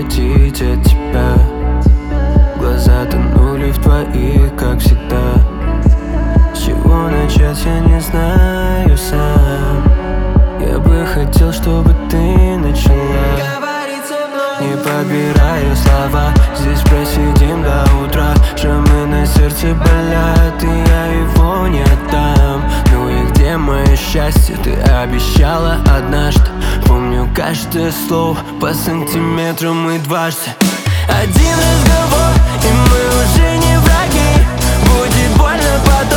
уходить от тебя. Глаза тонули в твоих, как всегда. С чего начать, я не знаю сам. Я бы хотел, чтобы ты начала. Не подбираю слова, здесь просидим до утра. Шрамы на сердце болят, и я его не отдам. Ну и где мое счастье, ты обещала однажды. Помню каждое слово по сантиметрам и дважды. Один разговор, и мы уже не враги. Будет больно потом.